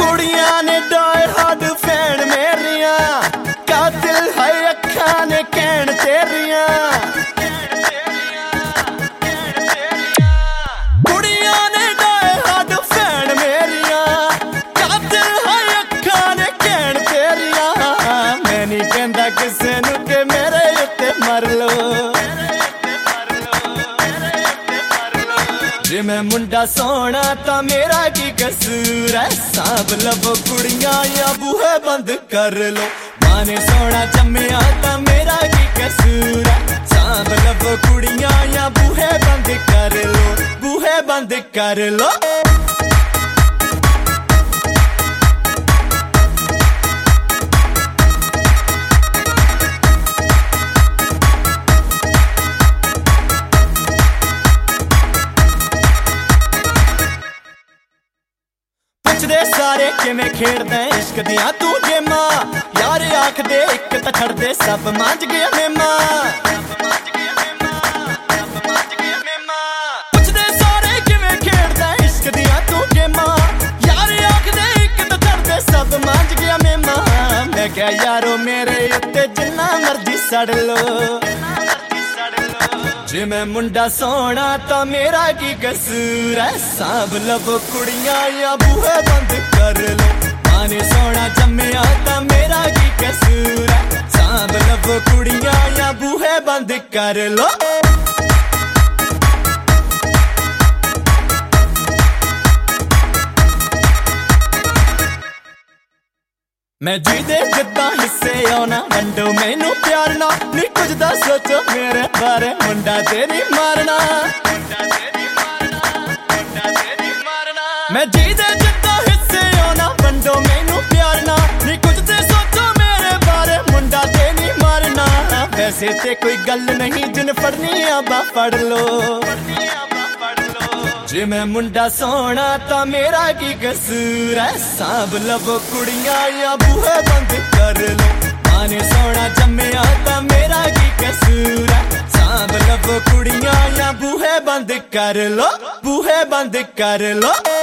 कुड़ियां ने die hard fan मेरिया, कातिल है अखा ने कहन तेरिया। कुड़ियां ने डाई हार्ड फैन मेरिया, कातिल है अखा ने कहन तेरिया। मैं नहीं कहंदा किसे नू के मेरे उत्ते मर लो, जे मैं मुंडा सोना ता मेरा की कसूर है। सांभ लवो कुड़ियां या बूहे बंद कर लो, मां ने सोना जम्मिया ता मेरा की कसूर है। सांभ लवो कुड़ियां या बूहे बंद कर लो, बूहे बंद कर लो। सारे किवें खेड़दे इश्क दियां तू गेमां, यार आख दे इक तां छड़ दे सब मांज गया मेमा। पुछदे सारे किवें खेड़दे इश्क दियां तू गेमां, यार आख दे इक तां छड़ दे सब मांज गया मेमा। मैं क्या यारो मेरे उत्ते जिन्ना मर्जी सड़ लो, जे मैं मुंडा सोना ता मेरा की कसूर है। सांभ लवो कुड़ियां या बूहे बंद कर लो, मां ने सोना जम्मिया ता मेरा की कसूर है। सांभ लवो कुड़ियां या बूहे बंद कर लो। मैं जी दे जिद्दां हिस्से आना वंडो मैनू प्यार ना, नी कुछ दा सोचो मेरे बारे मुंडा तेरी मारना। मैं जी दे जिद्दां हिस्से आना वंडो मैनू प्यार ना, नी कुछ दे सोचो मेरे बारे मुंडा तेरी मारना। वैसे ते कोई गल नहीं जिन फड़नी आबा फड़ लो, जे मैं मुंडा सोना ता मेरा की कसूर है। सांभ लवो कुड़ियां या बूहे बंद कर लो, मां ने सोना जम्मिया ता मेरा की कसूर है। सांभ लवो कुड़ियां या बूहे बंद कर लो, बूहे बंद कर लो।